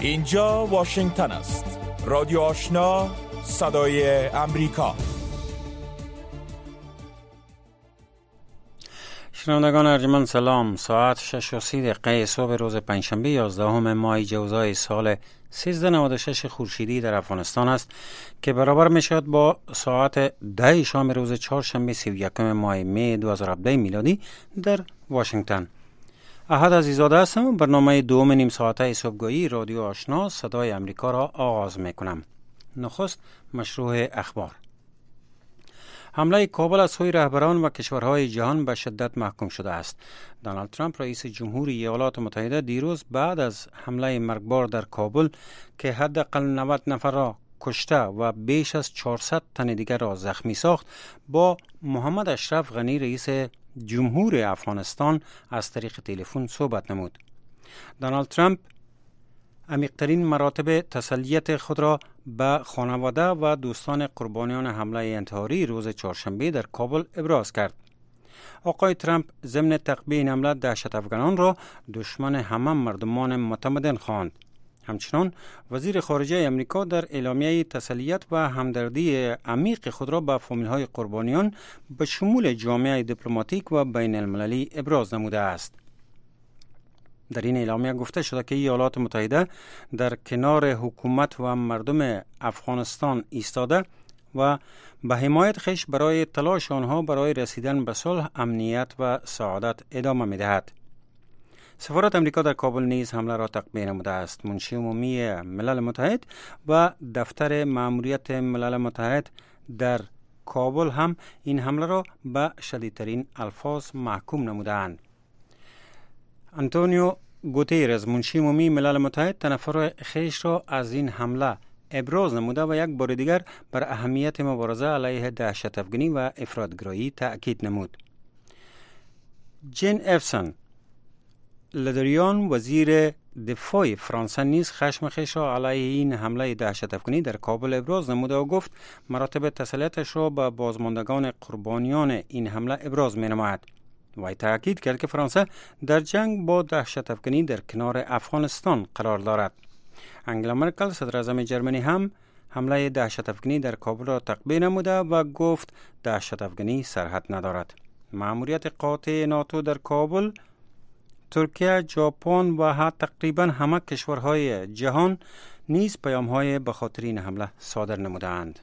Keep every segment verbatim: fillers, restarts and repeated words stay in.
اینجا واشنگتن است. رادیو آشنا، صدای امریکا. شنوندگان ارجمند سلام. ساعت شش و سی دقیقه صبح روز پنجشنبه یازدهم ماه جوزای سال سیزده نود و شش خورشیدی در افغانستان است که برابر می شود با ساعت ده شام روز چهارشنبه سی و یکم ماه می دو هزار و هفده میلادی در واشنگتن. احد عزیزاده هستم و برنامه دوم نیم ساعته صبحگاهی رادیو آشنا صدای امریکا را آغاز می کنم. نخست مشروع اخبار. حمله کابل از سوی رهبران و کشورهای جهان به شدت محکوم شده است. دونالد ترامپ رئیس جمهوری ایالات متحده دیروز بعد از حمله مرگبار در کابل که حداقل نود نفر را کشته و بیش از چهارصد تن دیگر را زخمی ساخت، با محمد اشرف غنی رئیس جمهور افغانستان از طریق تلفن صحبت نمود. دونالد ترامپ عمیق‌ترین مراتب تسلیت خود را به خانواده و دوستان قربانیان حمله انتحاری روز چهارشنبه در کابل ابراز کرد. آقای ترامپ ضمن تقبیح این حمله دهشت افغانان را دشمن همه مردمان متمدن خواند. همچنان وزیر خارجه امریکا در اعلامیه تسلیت و همدردی عمیق خود را به فامیل‌های قربانیان به شمول جامعه دیپلماتیک و بین المللی ابراز نموده است. در این اعلامیه گفته شده که ایالات متحده در کنار حکومت و مردم افغانستان ایستاده و به حمایت خویش برای تلاش آنها برای رسیدن به صلح، امنیت و سعادت ادامه می‌دهد. سفارت امریکا در کابل نیز حمله را تقبیح نموده است. منشی عمومی ملل متحد و دفتر مأموریت ملل متحد در کابل هم این حمله را به شدیدترین الفاظ محکوم نمودند. آنتونیو گوتیرز منشی عمومی ملل متحد تنفر خویش را از این حمله ابراز نموده و یک بار دیگر بر اهمیت مبارزه علیه دهشت افغانی و افراطگرایی تأکید نمود. جین افسن لدریان وزیر دفاع فرانسه نیز خشم خویش را علیه این حمله دهشت افغانی در کابل ابراز نموده و گفت مراتب تسلیتش را به بازماندگان قربانیان این حمله ابراز می نماید. وی تأکید کرد که فرانسه در جنگ با دهشت افغانی در کنار افغانستان قرار دارد. انگلا مرکل صدر اعظم جرمنی هم حمله دهشت افغانی در کابل را تقبیح نموده و گفت دهشت افغانی سرحد ندارد. مأموریت قاطع ناتو در کابل، ترکیه، ژاپن و حتی تقریبا همه کشورهای جهان نیز پیام‌های به خاطر این حمله صادر نمودند.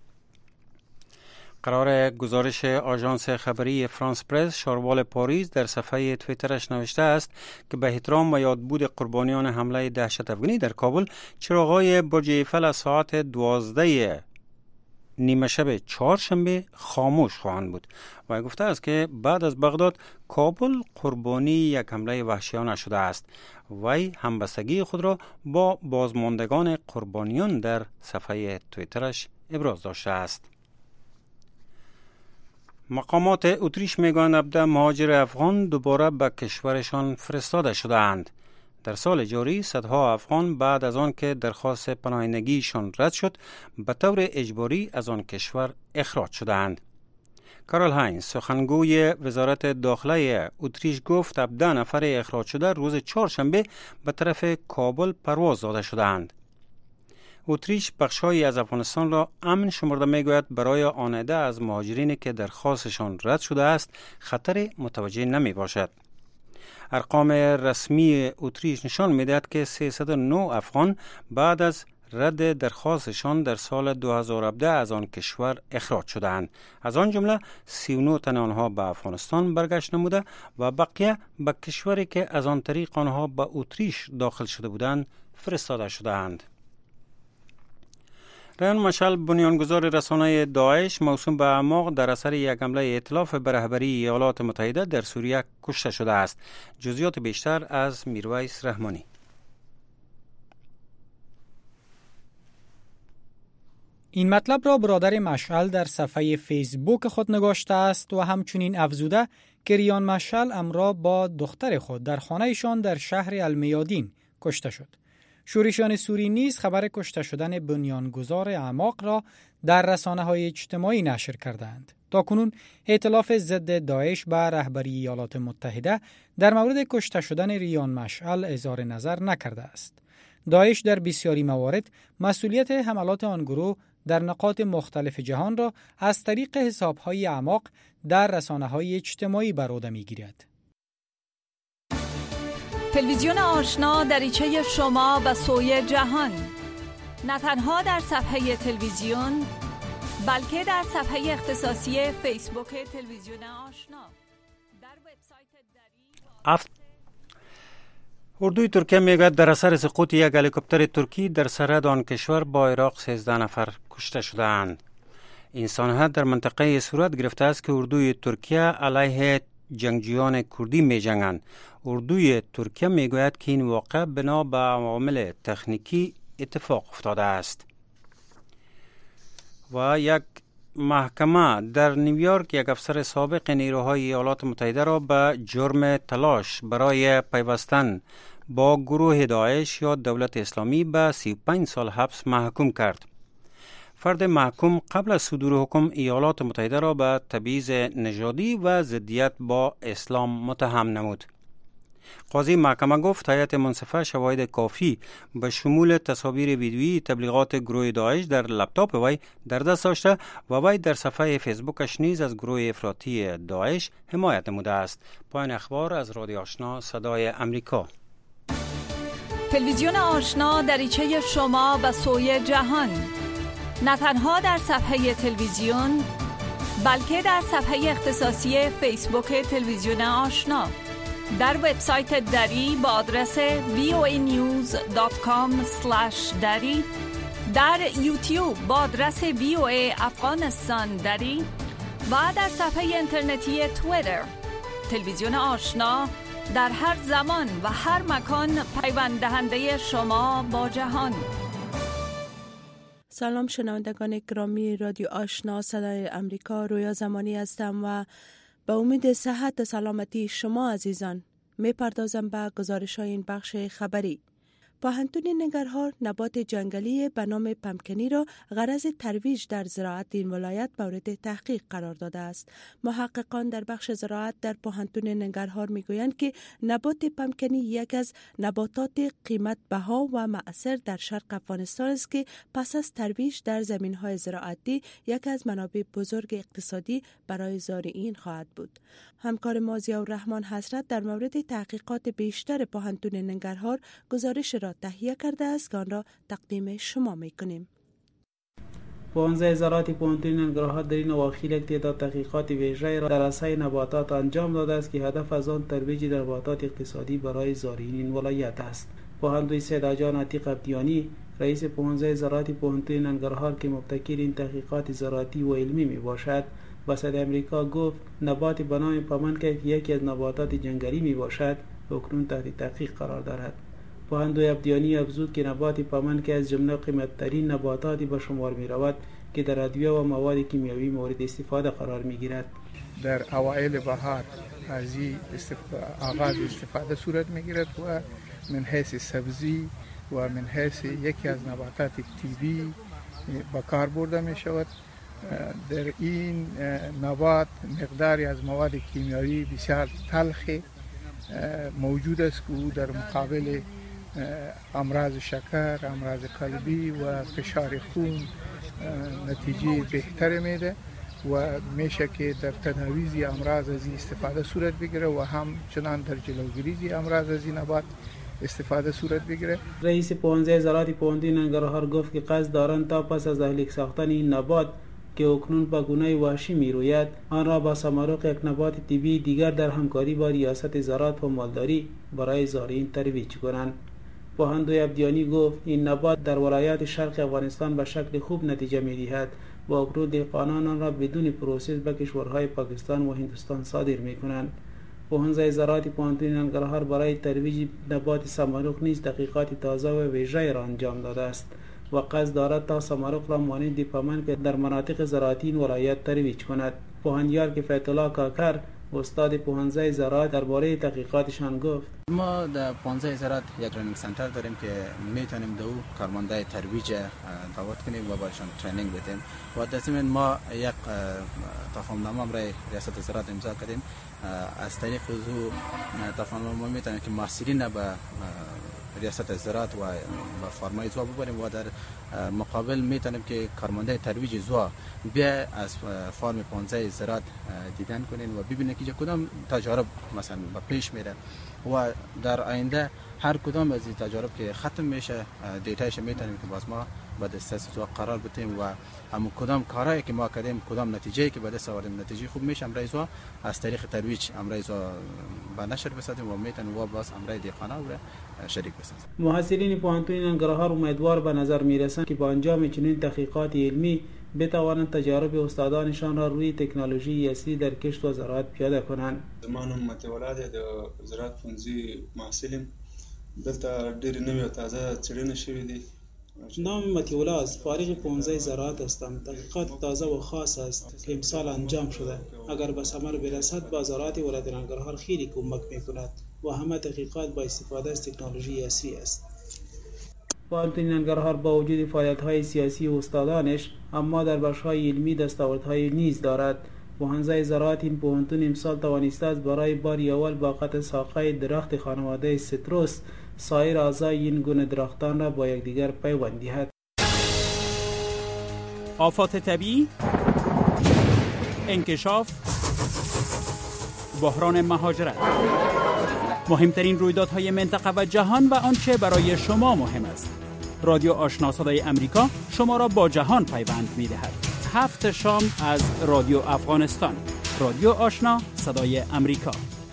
قرار گزارش آژانس خبری فرانس پرس شاروال پاریس در صفحه توییترش نوشته است که به احترام و یادبود قربانیان حمله دهشت افغانی در کابل، چراغ‌های برج ایفل از ساعت دوازده نیمه شب چهارشنبه خاموش خواهند بود. و گفته است که بعد از بغداد کابل قربانی یک حمله وحشیانه شده است. وی همبستگی خود را با بازماندگان قربانیان در صفحه توییترش ابراز داشته است. مقامات اتریش میگویند هفده مهاجر افغان دوباره به کشورشان فرستاده شده‌اند. در سال جاری صدها افغان بعد از آن که درخواست پناهندگیشان رد شد به طور اجباری از آن کشور اخراج شده‌اند. کارل هاینز سخنگوی وزارت داخله اتریش گفت هفده نفر اخراج شده روز چهارشنبه به طرف کابل پرواز داده شده‌اند. اتریش بخش‌هایی از افغانستان را امن شمرده می‌گوید برای آنیده از مهاجرینی که درخواستشان رد شده است خطر متوجه نمی‌باشد. ارقام رسمی اتریش نشان می‌دهد که سیصد و نه افغان بعد از رد درخواستشان در سال دو هزار و هفده از آن کشور اخراج شدند. از آن جمله سی و نه تن آنها به افغانستان برگشت نموده و بقیه به کشوری که از آن طریق آنها به اتریش داخل شده بودند فرستاده شدند. ریان مشعل بنیانگذار رسانه داعش موسوم به اعماق در اثر یک حمله ائتلاف به رهبری ایالات متحده در سوریه کشته شده است. جزئیات بیشتر از میرویس رحمانی. این مطلب را برادر مشعل در صفحه فیسبوک خود نگاشته است و همچنین افزوده که ریان مشعل امرا با دختر خود در خانه‌شان در شهر المیادین کشته شد. شورشیان سوری نیز خبر کشته شدن بنیانگذار اعماق را در رسانه‌های اجتماعی نشر کردند. تاکنون ائتلاف ضد داعش به رهبری ایالات متحده در مورد کشته شدن ریان مشعل اظهار نظر نکرده است. داعش در بسیاری موارد مسئولیت حملات آن گروه در نقاط مختلف جهان را از طریق حساب‌های اعماق در رسانه‌های اجتماعی بر عهده می‌گیرد. تلویزیون آشنا دریچه شما به سوی جهان، نه تنها در صفحه تلویزیون بلکه در صفحه اختصاصی فیسبوک تلویزیون آشنا. در وبسایت دری افت اردوی ترکیه میگوید در اثر سقوط یک هلیکوپتر ترکی در سرحد آن کشور با عراق سیزده نفر کشته شدند. این سانحه در منطقه صورت گرفته است که اردوی ترکیه علیه جنگجویان کردی می جنگند. اردوی ترکیه می گوید که این واقع بنا به عوامل تکنیکی اتفاق افتاده است. و یک محکمه در نیویورک یک افسر سابق نیروهای ایالات متحده را به جرم تلاش برای پیوستن با گروه داعش یا دولت اسلامی به سی و پنج سال حبس محکوم کرد. فرد محکوم قبل از صدور حکم ایالات متحده را به تبعیض نژادی و ضدیت با اسلام متهم نمود. قاضی محکمه گفت هیئت منصفه شواهد کافی به شمول تصاویر ویدیویی تبلیغات گروه داعش در لپتاپ وی در دست داشته و وی در صفحه فیسبوکش نیز از گروه افراطی داعش حمایت نموده است. پایان اخبار از رادیو آشنا صدای امریکا. تلویزیون آشنا دریچه شما به سوی جهان، نه تنها در صفحه تلویزیون بلکه در صفحه اختصاصی فیسبوک تلویزیون آشنا. در وبسایت دری با آدرس وی او ای نیوز دات کام اسلش دری، در یوتیوب با آدرس وی او ای افغانستان دری و در صفحه اینترنتی توییتر. تلویزیون آشنا در هر زمان و هر مکان پیوند دهنده شما با جهان. سلام شنوندگان گرامی رادیو آشنا صدای امریکا، رویا زمانی هستم و به امید صحت و سلامتی شما عزیزان می پردازم به گزارش های این بخش خبری. پاهنتون ننگرهار نبات جنگلی به نام پمکنی را غرض ترویج در زراعت این ولایت مورد تحقیق قرار داده است. محققان در بخش زراعت در پاهنتون ننگرهار می گویند که نبات پمکنی یک از نباتات قیمت بها و مؤثر در شرق افغانستان است که پس از ترویج در زمین های زراعتی یک از منابع بزرگ اقتصادی برای زارعین خواهد بود. همکار ما ضیاءالرحمن حسرت در مورد تحقیقات بیشتر پاهنتون ننگرهار گزارش را تهیه کرده است که آن را تقدیم شما میکنیم. پانزده زراعت پاهنتون ننگرهار در این اواخر یک تعداد تحقیقات ویژه‌ای را در عرصه نباتات انجام داده است که هدف از آن ترویج نباتات اقتصادی برای زارعین این ولایت است. پاهنتون سید آجان عتیق عبدیانی رئیس پانزده زراعت پاهنتون ننگرهار که مبتکر این تحقیقات زراعتی و علمی می باشد با صدای امریکا گفت نبات به نام پمنکه که یکی از نباتات جنگلی می باشد اکنون تحت تحقیق قرار دارد. پاهنتون عبدیانی افزود که نبات پمنکه از جمله قیمت‌ترین نباتاتی به شمار می رود که در ادویه و مواد کیمیاوی مورد استفاده قرار می گیرد. در اوایل بهار از این آغاز استفاده صورت می گیرد و من حیث سبزی و من حیث یکی از نباتات طبی به کار برده می شود. در این نبات مقداری از مواد کیمیایی بسیار تلخ موجود است که او در مقابل امراض شکر، امراض قلبی و فشار خون نتیجه بهتر میده و میشه که در تداوی امراض از این استفاده صورت بگیره و هم چنان در جلوگیری امراض از این نبات استفاده صورت بگیره. رئیس پانزده زراعت پاهنتون ننگرهار گفت که قصد دارند تا پس از تحلیل ساختن این نبات که اکنون به گونه وحشی می روید آن را با ثمرق یک نبات طبی دیگر در همکاری با ریاست زراعت و مالداری برای زارعین ترویج کنند. پاهنتون عبدیانی گفت این نبات در ولایات شرق افغانستان به شکل خوب نتیجه می دهد و اکنون دهقانان آن را بدون پروسس به کشورهای پاکستان و هندوستان صادر می کنند. پاهنتون زراعت پاهنتون ننگرهار برای ترویج نبات سمرق نیز تحقیقات تازه و ویژه‌ای را انجام داده است و قصد دارد تا سمرق را مانند پمن که در مناطق زراعتی این ولایت ترویج کند. پوهنیار که فیت الله کاکر استاد پانزده زراعت درباره تحقیقاتشان گفت ما در پانزده زراعت یک رنینگ سنتر داریم که میتونیم دو کارمنده ترویج دعوت کنیم و باشون ترینینگ بدیم و در ضمن ما یک تفاهمنامه برای ریاست زراعت امضا کردیم. از طریق او تفاهمنامه میتونیم که محصولین به ریاست زراعت و فارمای زوا ببریم و در مقابل میتونیم که کارمنده ترویج زوا بیا از فارم پانزده زراعت دیدن کنین و ببینن که کدام تجارب مثلا به پیش میره و در آینده هر کدام از این تجارب که ختم میشه دیتایش میتونیم که باز ما به دست زوا قرار بدیم و هم کدام کارهایی که ما کردیم کدام نتیجه‌ای که به دست آوردیم نتیجه خوب میشه امرای زوا از طریق ترویج امرای زوا به نشر بسازیم و میتونیم و باز امرای دیقانه و شریک بسازیم. محصلین پوهنتون ننگرهار امیدوار به نظر میرسند که با انجام چنین تحقیقات علمی بتوانند تجارب استادانشان را روی تکنولوژی اصلی در کشت و زراعت پیاده کنند. زمانم متولد د زراعت پنځه محصلین دلته ډېر نوې او تازه څېړنې شوې دي. نام متیولا از فارغ پانزده زراعت هستم. تحقیقات تازه و خاص است که امسال انجام شده. اگر به ثمر برسد با زراعت ولایت ننگرهار خیلی کمک میکند و همه تحقیقات با استفاده از تکنولوژی اصلی است. پوهنتون ننگرهار با وجود فعالیت‌های سیاسی و استادانش اما در بخش‌های علمی دستاوردهای نیز دارد. مهندسی زراعت این پوهنتون امسال توانسته است برای باری اول با قطع ساقه درخت خانواده سیتروس سایر اعضای این گونه درختان را با یکدیگر پیوند دهد. آفات طبیعی، انکشاف، بحران مهاجرت، مهمترین رویدادهای منطقه و جهان و آنچه برای شما مهم است. رادیو آشنا صدای امریکا شما را با جهان پیوند می‌دهد. هفت شام از رادیو افغانستان. رادیو آشنا صدای امریکا.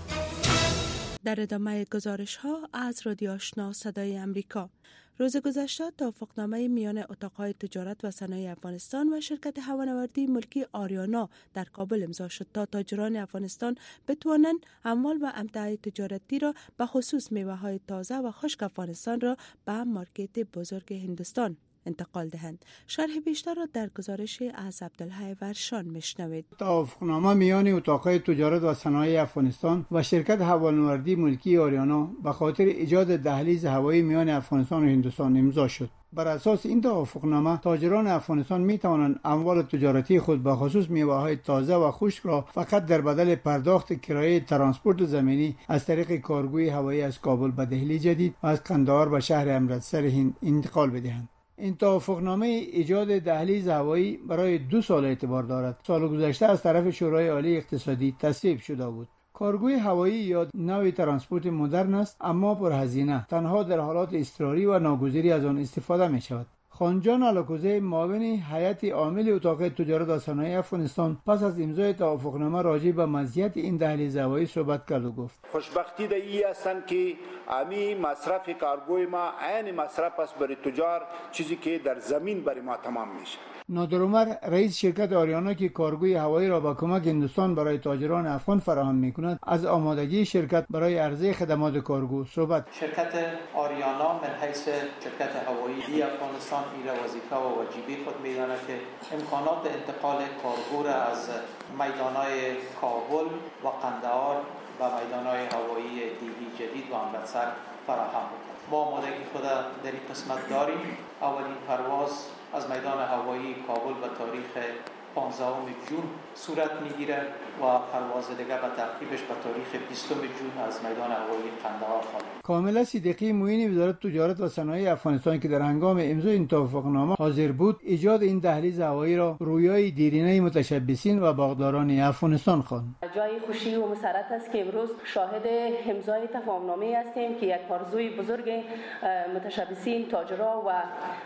در ادامه گزارش ها از رادیو آشنا صدای امریکا، روز گذشته توافقنامه میان اتاقهای تجارت و صنایع افغانستان و شرکت هوانوردی ملکی آریانا در کابل امضا شد تا تاجران افغانستان بتوانند اموال و امتیاز تجارتی را به خصوص میوه‌های تازه و خشک افغانستان را به مارکت بزرگ هندوستان انتقال دهند. شرح بیشتر را در گزارش از عبدالحی ورشان میشنوید. توافقنامه میان اتاقهای تجارت و صنایع افغانستان و شرکت هوانوردی ملکی آریانا به خاطر ایجاد دهلیز هوایی میان افغانستان و هندوستان امضا شد. بر اساس این توافقنامه تاجران افغانستان می توانند اموال تجارتی خود به خصوص میوه‌های تازه و خشک را فقط در بدل پرداخت کرایه ترانسپورت زمینی از طریق کارگوی هوایی از کابل به دهلی جدید و از قندهار به شهر امرتسر هند انتقال بدهند. این توافقنامه ایجاد دهلیز هوایی برای دو سال اعتبار دارد. سال گذشته از طرف شورای عالی اقتصادی تصویب شده بود. کارگوی هوایی یا نوع ترانسپورت مدرن است اما پرهزینه. تنها در حالات اضطراری و ناگزیری از آن استفاده می شود. خانجان علاکوزه معاون هیئت عامل اتاق تجارت و صنایع افغانستان پس از امضای توافقنامه راجع به مزیت این دهلیز هوایی صحبت کرد و گفت خوشبختی در این هستند که امی مصرف کارگوی ما عین مصرف است برای تجار، چیزی که در زمین برای ما تمام میشه. نادر عمر رئیس شرکت آریانا که کارگوی هوایی را با کمک هندوستان برای تاجران افغان فراهم می‌کند از آمادگی شرکت برای عرضه خدمات کارگو صحبت. شرکت آریانا من حیث شرکت هوایی افغانستان این وظیفه و واجبی خود می‌داند که امکانات انتقال کارگو را از میدان‌های کابل و قندهار و میدان‌های هوایی دیلی جدید و امرتسر فراهم کند. ما آمادگی خود در این قسمت داریم. اولین پرواز از میدان هوایی کابل به تاریخ پانزدهم جون صورت میگیره و پرواز دیگر به تعقیبش به تاریخ بیستم جون از میدان هوایی قندهار خواهد. کاملا صدیقی معین وزارت تجارت و صنایع افغانستان که در هنگام امضای این توافقنامه حاضر بود، ایجاد این دهلیز هوایی را رویای دیرینه متشبثین و باغداران افغانستان خواند. جای خوشی و مسرت است که امروز شاهد امضای توافقنامه هستیم که یک آرزوی بزرگ متشبثین، تاجران و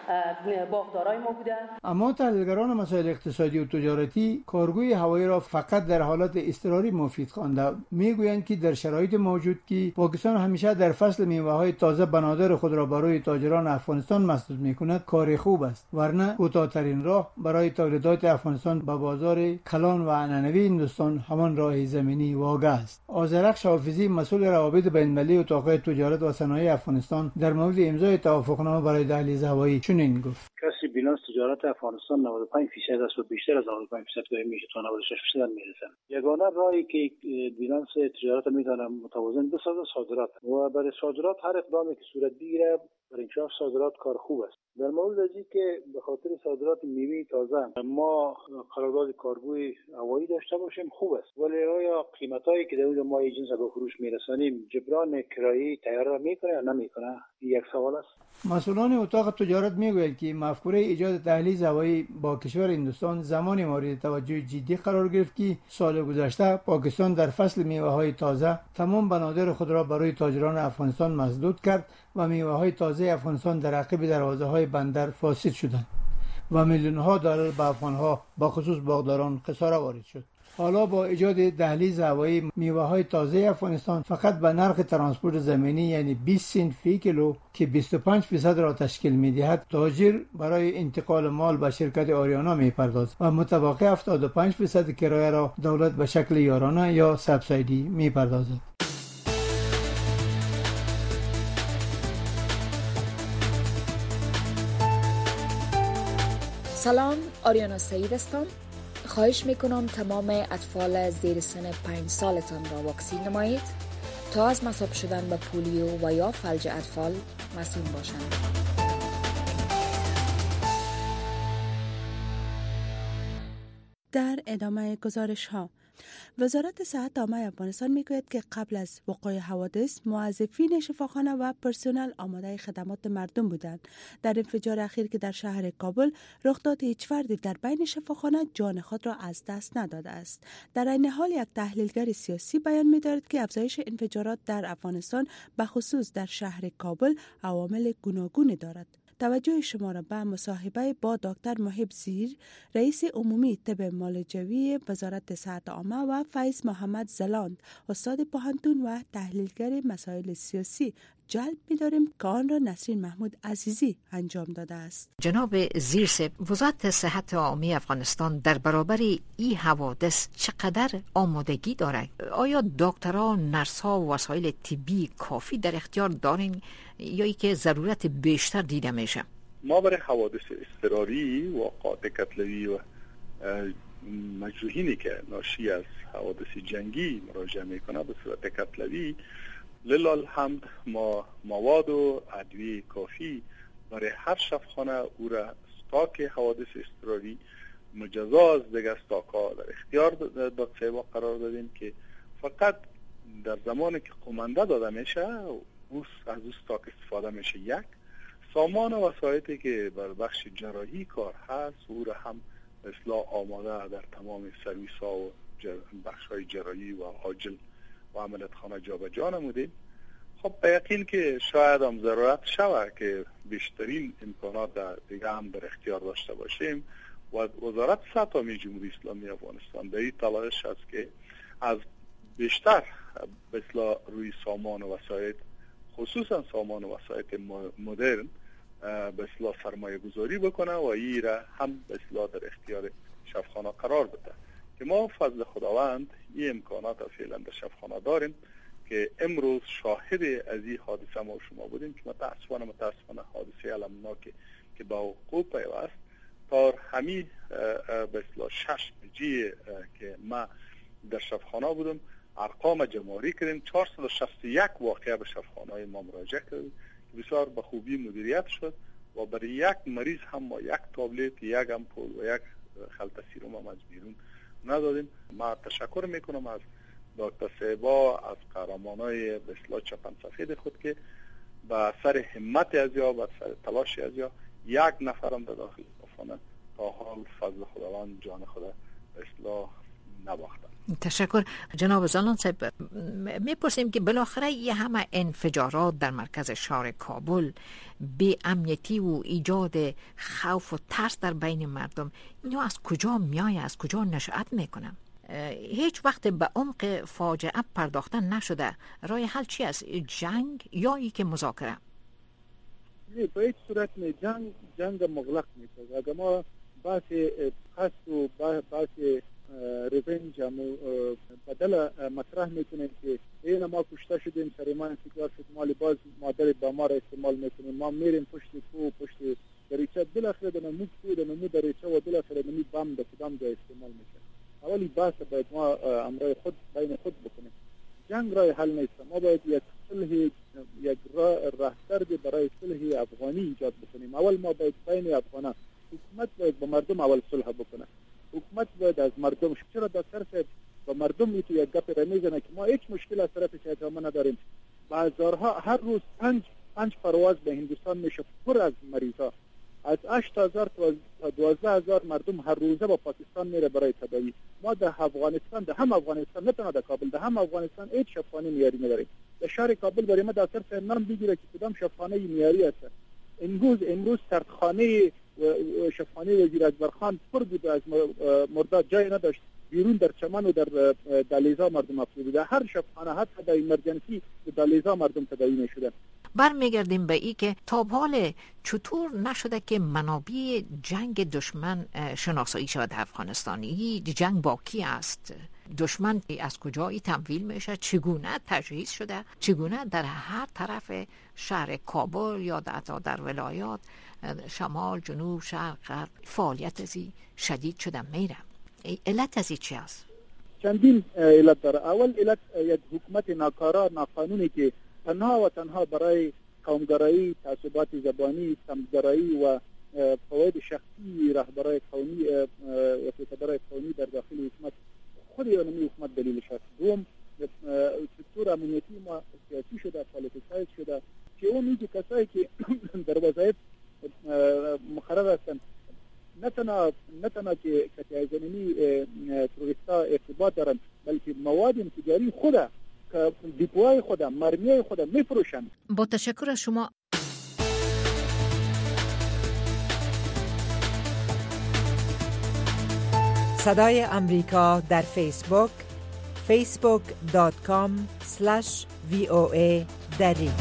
باغدارای ما بوده. اما تحلیلگران مسائل اقتصادی و تجارتی کارگوی هوایی را فقط در حالت اضطراری مفید خوانده. میگویند که در شرایط موجود که پاکستان همیشه در فصل میوه‌های تازه بنادر خود را برای تاجران افغانستان مسدود میکند، کار خوب است، ورنه کوتاه‌ترین راه برای تولیدات افغانستان به بازار کلان و عنعنوی هندوستان همان راه زمینی واقع است. آذرخش حافظی مسئول روابط بین‌المللی اتاق تجارت و صنایع افغانستان در مورد امضای توافقنامه برای دهلیز هوایی چنین گفت: کسی بیلانس تجارت افغانستان نود و پنج درصد است و بیشتر از نود و پنج درصد که میشه تا نود و شش درصد میرسن. یگانه راهی که بیلانس تجارت میتونه متوازن بسازه صادرات و برای صادرات هر اقدامی که صورت بگیره برای انکشاف صادرات کار خوب است. در مورد از که به خاطر صادرات میوه تازه ما قرارداد کارگوی هوایی داشته باشیم خوب است، ولی آیا قیمتایی که در اون ما جنس به فروش میرسانیم جبران کرایه طیاره را میکنه یا نمیکنه؟ یک سوال است. مسئولان اتاق تجارت میگویند که مفکوره ایجاد دهلیز هوایی با کشور هندوستان زمانی مورد توجه جدی قرار گرفت که سال گذشته پاکستان در فصل میوه‌های تازه تمام بنادر خود را برای تاجران افغانستان مسدود کرد و میوه‌های تازه افغانستان در عقب دروازه‌های بندر فاسد شدند و میلیون‌ها دلار به افغان‌ها با خصوص باغداران خساره وارد شد. حالا با ایجاد دهلیز هوایی میوه‌های تازه افغانستان فقط به نرخ ترانسپورت زمینی یعنی بیست سنت فی کیلو که بیست و پنج درصد را تشکیل می‌دهد تاجر برای انتقال مال به شرکت آریانا می‌پردازد و متبقی هفتاد و پنج درصد کرایه را دولت به شکل یارانه یا سبسایدی می‌پردازد. سلام، آریانا سعید هستم. خواهش میکنم تمام اطفال زیر سن پنج سالتان را واکسین نمایید تا از مصاب شدن به پولیو و یا فلج اطفال مسئول باشند. در ادامه گزارش ها، وزارت صحت عامه افغانستان میگوید که قبل از وقوع حوادث موظفین شفاخانه و پرسنل آماده خدمات مردم بودند. در انفجار اخیر که در شهر کابل رخ داد، هیچ فردی در بین شفاخانه جان خود را از دست نداده است. در این حال یک تحلیلگر سیاسی بیان می‌دارد که افزایش انفجارات در افغانستان به خصوص در شهر کابل عوامل گوناگونی دارد. توجه شما را به مصاحبه با دکتر محب زیر، رئیس عمومی طب معالجوی وزارت صحت عامه و فیض محمد زلاند، استاد پوهنتون و تحلیلگر مسائل سیاسی جلب می‌داریم که آن را نسرین محمود عزیزی انجام داده است. جناب زیرسه، وزارت صحت عامه افغانستان در برابر این حوادث چقدر آمادگی دارد؟ آیا دکترها، نرس‌ها و وسایل طبی کافی در اختیار دارین یا ای که ضرورت بیشتر دیده میشه؟ ما برای حوادث اضطراری و وقایع کتلوی و مجروحینی که ناشی از حوادث جنگی مراجعه میکنه به صورت کتلوی، لله الحمد ما مواد و ادویه کافی برای هر شفاخانه او را استاک حوادث اضطراری مجزا از دیگر استاک‌ها در اختیار دادسیبا قرار دادیم که فقط در زمانی که قمنده داده میشه او از او استاک استفاده میشه. یک سامان و وسایلی که بر بخش جراحی کار هست او را هم اصلاح آماده در تمام سرویس ها و بخش های جراحی و عاجل و عملیات خانه جا به جا نمودیم. خب به یقین که شاید هم ضرورت شود که بیشترین امکانات دیگه هم در اختیار داشته باشیم و وزارت صحت عامه جمهوری اسلامی افغانستان در این تلاش است که از بیشتر به اصلاح روی سامان و وسایل، خصوصا سامان و وسایل مدرن به اصلاح سرمایه گذاری بکنه و این را هم به اصلاح در اختیار شفاخانه قرار بده که ما فضل خداوند این امکانات فعلا در شفاخانه داریم که امروز شاهد از این حادثه ما شما بودیم که متاسفانه متاسفانه حادثه المناک که با وقوع پیوست تا همین به اصلاح شش بجی که ما در شفاخانه بودم ارقام جمع‌آوری کردیم، چهارصد و شصت و یک واقعه به شفاخانه‌های ما مراجعه کردیم که بسیار به خوبی مدیریت شد و برای یک مریض هم ما یک تابلت، یک امپول و یک خلطه سیروم هم از بیرون ندادیم. ما تشکر میکنم از دکتر صاحبا، از قهرمانای به اصلاح چپن سفید خود که با سر همت از یا با سر تلاش از یا یک نفرم در داخل شفاخانه تا حال فضل خداوند جان خدا به اصلاح نباختن. تشکر. جناب زلان صاحب، میپرسیم که بالاخره یه همه انفجارات در مرکز شهر کابل، بی امنیتی و ایجاد خوف و ترس در بین مردم، اینا از کجا میایه، از کجا نشأت میکنه؟ هیچ وقت به عمق فاجعه پرداختن نشده. راه حل چی است؟ جنگ یا ای که مذاکره؟ نه، به هیچ صورت نه. جنگ جنگ مغلق میشه. اگر ما بحث قصد و بحث ریونج هم بدل مطرح میکنیم که این ما کشته شدیم، سر ما انفجار شد، مال باز مادر با ما را استعمال میکنیم، ما میریم پشت کو پشت دریچه، بالاخره در نمو کو در نمو دریچه و بالاخره نمی بم در کدام جای استعمال میشه. اولی بحث باید ما امرای خود بین خود بکنیم. جنگ رای حل نیست. ما باید یک صلح یک راهکرد برای صلح افغانی ایجاد بکنیم. اول ما باید بین افغانان حکومت باید با مردم اول صلح بکنه. حکومت باید از مردم، چرا دکتر صاحب با مردم میتو یک گپ را میزنه که ما هیچ مشکل از طرف شهرها نداریم. بازارها هر روز پنج پنج پرواز به هندوستان میشه پر از مریضا. از هشت هزار تا دوازده هزار مردم هر روزه با پاکستان میره برای تداوی. ما در افغانستان، در هم افغانستان، نه تنها در کابل، در هم افغانستان هیچ شفاخانه معیاری نداریم. در شهر کابل برای ما دکتر صاحب نام بگیره که کدام شفاخانه معیاری است. امروز امروز سردخانه شفاخانه وزیر اکبرخان پر بود از مرداد، جای نداشت. بیرون در چمن و در دالیزا مردم افسوده. در هر شفاخانه حتی در ایمرجنسی در دالیزا مردم تداوی میشدن. برمیگردیم به ای که تا حال چطور نشده که منابع جنگ دشمن شناسایی شود افغانستانی؟ جنگ باقی است. دشمن از کجایی تمویل میشه، چگونه تجهیز شده، چگونه در هر طرف شهر کابل یا حتی در ولایات شمال، جنوب، شرق، غرب فعالیت ازی شدید شده میره. علت ازی چی است؟ چندین علت داره. اول علت یک حکومت ناکارا، ناقانونی که تنها و تنها برای قومگرایی، تعصبات زبانی، سمتگرایی و فواید شخصی رهبرای قومی و پیشترهای قومی در داخل حکومت خود یعنی حکومت دلیلش است. دوم، سکتور امنیتی ما سیاسی شده، پالیتیکایز شده که اون میگه کسایی که در وظایف مقرر هستند نه تنها نه تنها که کتیای زمینی تروریستا ارتباط دارن، بلکه مواد تجاری خود که دیپوهای خود، مرمیای خود میفروشن. با تشکر از شما. صدای امریکا در فیسبوک فیسبوک دات کام اسلش وی او ای دری.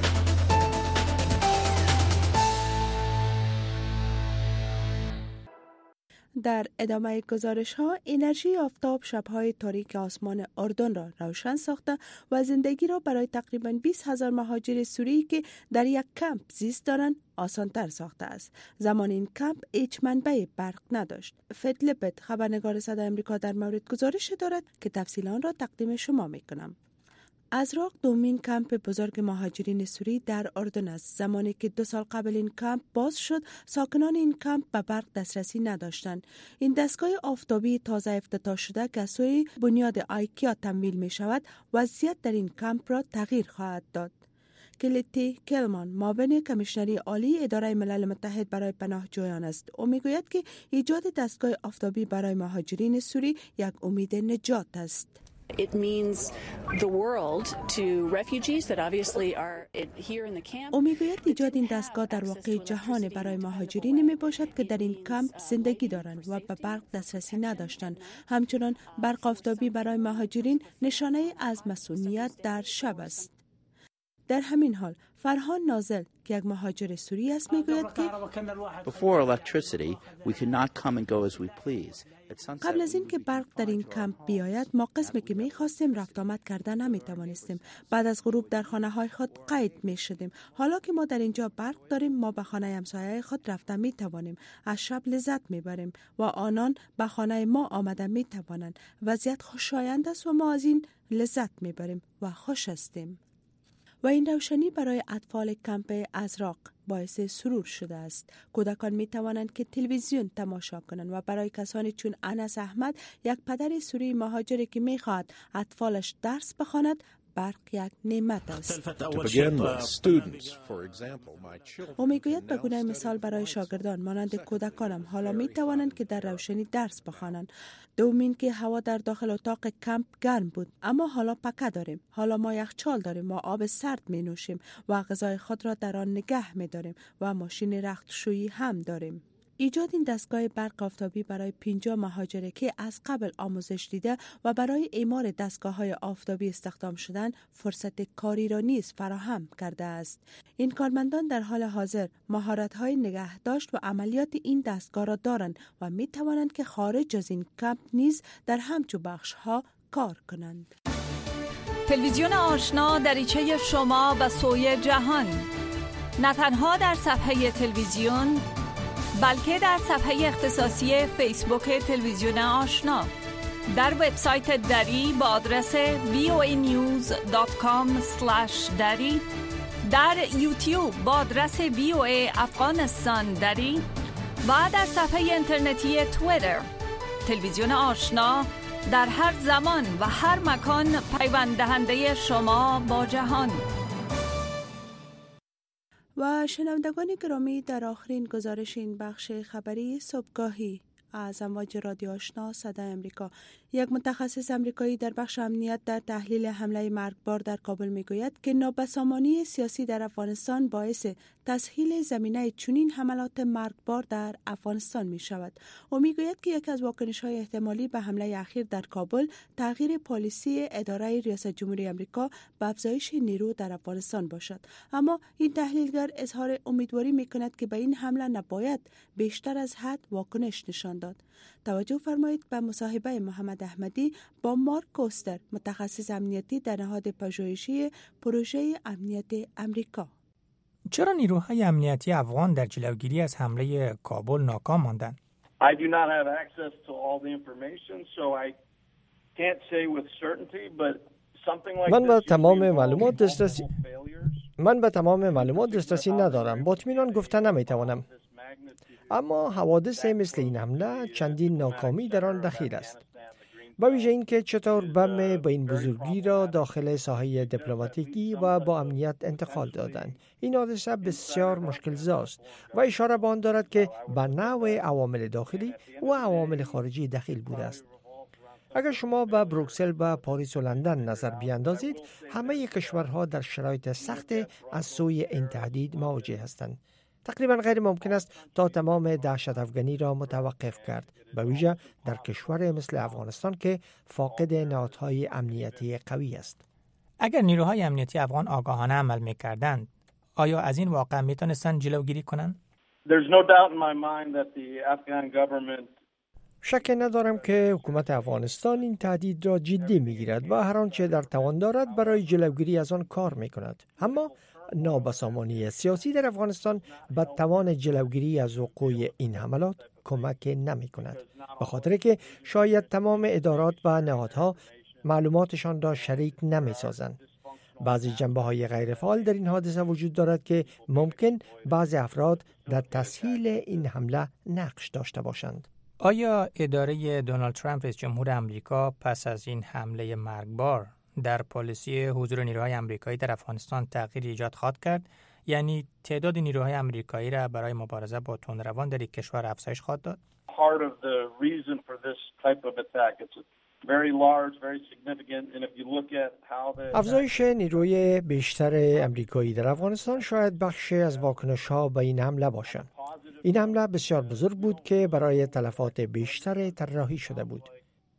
در ادامه گزارش ها، انرژی آفتاب شبهای تاریک آسمان اردن را روشن ساخته و زندگی را برای تقریباً بیست هزار مهاجر سوری که در یک کمپ زیست دارند آسان‌تر ساخته است. زمان این کمپ هیچ منبع برق نداشت. فدلپت خبرنگار صدای آمریکا در مورد گزارش دارد که تفصیلات را تقدیم شما میکنم. ازراق دومین کمپ بزرگ مهاجرین سوری در اردن است. زمانی که دو سال قبل این کمپ باز شد، ساکنان این کمپ به برق دسترسی نداشتند. این دستگاه آفتابی تازه افتتاح شده که از سوی بنیاد آیکیا تمویل می شود، وضعیت در این کمپ را تغییر خواهد داد. کلیتی کلمان، معاون کمیشنری عالی اداره ملل متحد برای پناهجویان است. او میگوید که ایجاد دستگاه آفتابی برای مهاجرین سوری یک امید نجات است. It means the world to refugees that obviously are here in the camp. او میگوید ایجاد این دستگاه در واقع جهان برای مهاجرین می باشد که در این کمپ زندگی دارند و به برق دسترسی نداشتند. همچنان برق آفتابی برای مهاجرین نشانه از مسئولیت در شب است. در همین حال فرهان نازل که یک مهاجر سوری است میگوید که Before electricity, we could not come and go as we please. قبل از این که برق در این کمپ بیاید، ما قسمی که می خواستیم رفت آمد کردن نمی توانستیم. بعد از غروب در خانه های خود قید می شدیم. حالا که ما در اینجا برق داریم، ما به خانه همسایه خود رفته می توانیم. از شب لذت می بریم و آنان به خانه ما آمده می توانند. وضعیت خوشایند است و ما از این لذت می بریم و خوش هستیم. و این روشنی برای اطفال کمپ ازراق باعث سرور شده است. کودکان می توانند که تلویزیون تماشا کنند و برای کسانی چون انس احمد، یک پدر سوری مهاجری که می خواهد اطفالش درس بخواند، برق یک نعمت است. او میگوید به گونه مثال برای شاگردان مانند کودکانم حالا می توانند که در روشنی درس بخوانند. دومین که هوا در داخل اتاق کمپ گرم بود، اما حالا پکه داریم. حالا ما یخچال داریم، ما آب سرد می نوشیم و غذای خود را در آن نگه می داریم و ماشین رختشویی هم داریم. ایجاد این دستگاه برق آفتابی برای پنجاه مهاجر که از قبل آموزش دیده و برای اعمار دستگاه‌های آفتابی استخدام شدن فرصت کاری را نیز فراهم کرده است. این کارمندان در حال حاضر مهارت‌های نگهداشت و عملیات این دستگاه را دارند و می توانند که خارج از این کمپ نیز در همچو بخش‌ها کار کنند. تلویزیون آشنا دریچه شما و سوی جهان، نه تنها در صفحه تلویزیون بلکه در صفحه اختصاصی فیسبوک تلویزیون آشنا، در وبسایت دری با آدرس وی او ای نیوز دات کام اسلش دری، در یوتیوب با آدرس وی او ای افغانستان دری و در صفحه اینترنتی توییتر. تلویزیون آشنا در هر زمان و هر مکان پیوند دهنده شما با جهان. و شنوندگان گرامی، در آخرین گزارش این بخش خبری صبحگاهی از امواج رادیو آشنا صدای امریکا، یک متخصص امریکایی در بخش امنیت در تحلیل حمله مرگبار در کابل میگوید که نابسامانی سیاسی در افغانستان باعث تسهیل زمینه چنین حملات مرگبار در افغانستان می شود. او میگوید که یک از واکنش‌های احتمالی به حمله اخیر در کابل تغییر پالیسی اداره ریاست جمهوری آمریکا به افزایش نیرو در افغانستان باشد. اما این تحلیلگر اظهار امیدواری میکند که به این حمله نباید بیشتر از حد واکنش نشان داد. توجه فرمایید به مصاحبه محمد احمدی با مارک کوستر، متخصص امنیتی در نهاد پژوهشی پروژه امنیت امریکا. چرا نیروهای امنیتی افغان در جلوگیری از حمله کابل ناکام ماندند؟ I do not have access to all the information, so I can't say with certainty, but something like من به تمام معلومات دسترسی من به تمام معلومات دسترسی ندارم. با اطمینان گفتن نمیتوانم. اما حوادث مثل این حمله چندین ناکامی در آن دخیل است. با ویژه اینکه چطور بم به این بزرگی را داخل ساحه دیپلماتیکی و با امنیت انتقال دادند. این حادثه بسیار مشکل زاست و اشاره به آن دارد که به نوع عوامل داخلی و عوامل خارجی دخیل بوده است. اگر شما به بروکسل و پاریس و لندن نظر بیاندازید، همه کشورها در شرایط سخت از سوی این تهدید مواجه هستند. تقریبا غیر ممکن است تا تمام دهشت افغانی را متوقف کرد، به ویژه در کشور مثل افغانستان که فاقد نهادهای امنیتی قوی است. اگر نیروهای امنیتی افغان آگاهانه عمل می‌کردند، آیا از این واقعه می‌تونستند جلوگیری کنند؟ There's no doubt in my mind that the Afghan government شک ندارم که حکومت افغانستان این تهدید را جدی می‌گیرد و هر آنچه در توان دارد برای جلوگیری از آن کار می‌کند. اما نابسامانی سیاسی در افغانستان به توان جلوگیری از وقوع این حملات کمک نمی کند، به خاطر که شاید تمام ادارات و نهادها معلوماتشان را شریک نمی سازند. بعضی جنبه های غیر فعال در این حادثه وجود دارد که ممکن بعضی افراد در تسهیل این حمله نقش داشته باشند. آیا اداره دونالد ترامپ رئیس جمهور آمریکا پس از این حمله مرگبار در پالیسی حضور نیروهای آمریکایی در افغانستان تغییر ایجاد خواهد کرد؟ یعنی تعداد نیروهای آمریکایی را برای مبارزه با تندروان در یک کشور افزایش خواهد داد؟ Part of the reason for this type of attack. It's very large, very significant, and if you look at how the افزایش نیروی بیشتر آمریکایی در افغانستان شاید بخشی از واکنش‌ها به این حمله باشد. این حمله بسیار بزرگ بود که برای تلفات بیشتر طراحی شده بود.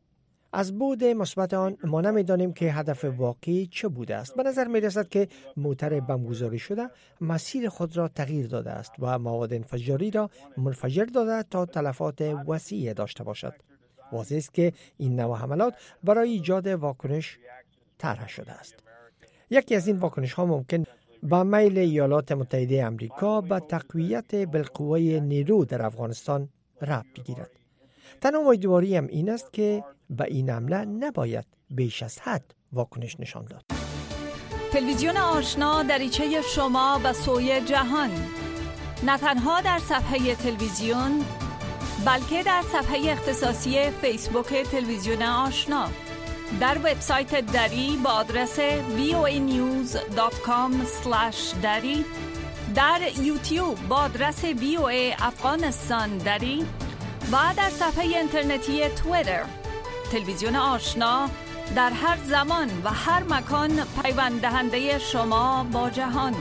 از بعد مثبت آن ما نمی‌دانیم که هدف واقعی چه بوده است. به نظر می‌رسد که موتر بمبگذاری شده مسیر خود را تغییر داده است و مواد انفجاری را منفجر داده تا تلفات وسیع داشته باشد. واضح است که این نوع حملات برای ایجاد واکنش طرح شده است. یکی از این واکنش‌ها ممکن با میل ایالات متحده آمریکا به تقویت بالقوه نیرو در افغانستان ربط بگیرد. تنها امیدواری هم این است که به این حمله نباید بیش از حد واکنش نشان داد. تلویزیون آشنا دریچه شما به سوی جهان، نه تنها در صفحه تلویزیون بلکه در صفحه اختصاصی فیسبوک تلویزیون آشنا، در وبسایت دری با آدرس وی او ای نیوز دات کام اسلش دری، در یوتیوب با آدرس وی او ای افغانستان دری و در صفحه اینترنتی توییتر. تلویزیون آشنا در هر زمان و هر مکان پیوند دهنده شما با جهان.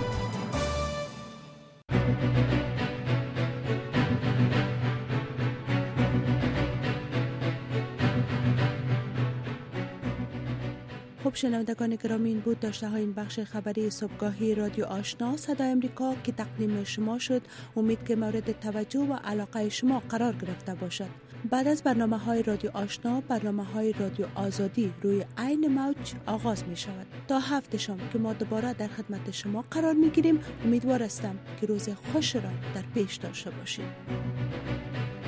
خب شنوندگان گرامی، این بود داشته های این بخش خبری صبحگاهی رادیو آشنا صدای امریکا که تقدیم شما شد. امید که مورد توجه و علاقه شما قرار گرفته باشد. بعد از برنامه های رادیو آشنا، برنامه های رادیو آزادی روی عین موج آغاز می شود. تا هفته شام که ما دوباره در خدمت شما قرار می گیریم. امیدوار هستم که روز خوش را در پیش داشته باشید.